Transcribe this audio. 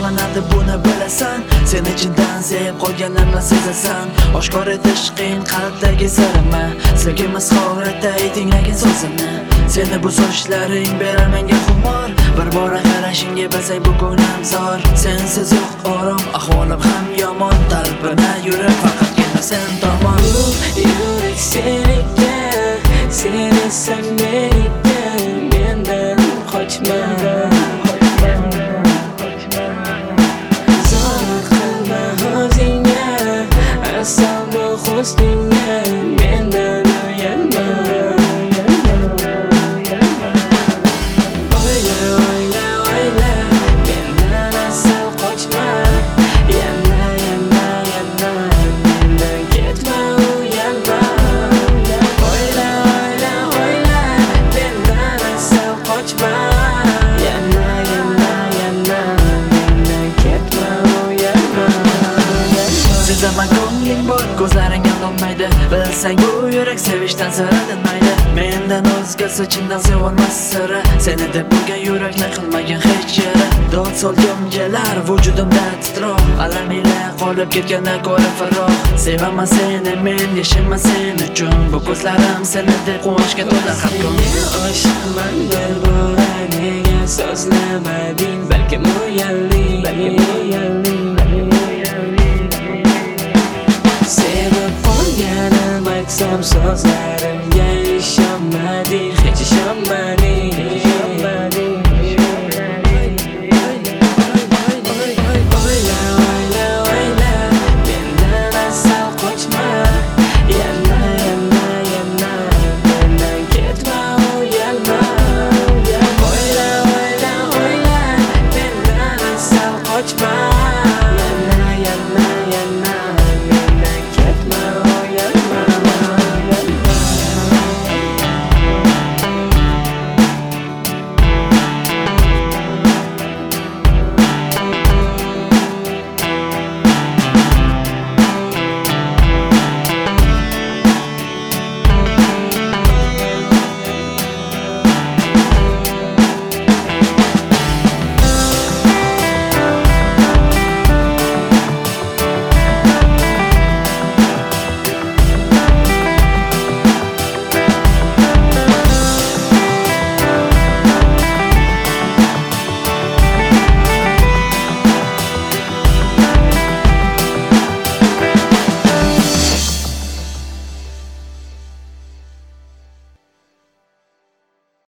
boshlanadi, buni bilasan. Sen ichingdan sevib qolganlarni sezasan. Oshkor etish qiyin qalbdagi sirni. Sekin izhor etay tinglagan so'zimni. Seni bu sochlaring berar menga xumor. Bir bora qarashingga bilsang bu ko'nglim zor. Sensiz yo'q orom, ahvolim ham yomon. Talpina yurib faqatgina sen tomon. Yürek senike, seni sevmeyke, mendan qochma. Zo'r qilma o'zingga, asal husningga, mendan uyalma. Oyla, mendan asal qochma. Yana, mendan ketma, uyalma. Oyla, mendan asal qochma. Yana, mendan ketma, uyalma. Sezaman ko'ngling bor, ko'zlaring aldolmaydi. Bilsang bu yurak sevishdan sira tinmaydi. Mendan o'zgasi chindan sevolmas sira. Seni deb bo'lgan yurakni qilmagan hech yara. Dod solgan jelar vujudimda titroq. Alam ila qolib ketganda ko'ra farroq. Sevaman seni men, yashaman sen uchun. Bu ko'zlarim seni deb quvonchga to'la har kun. Oshiqman bir bora, nega so'zlamading? Balkim uyalding. Sevib qolganim aytsam so'zlar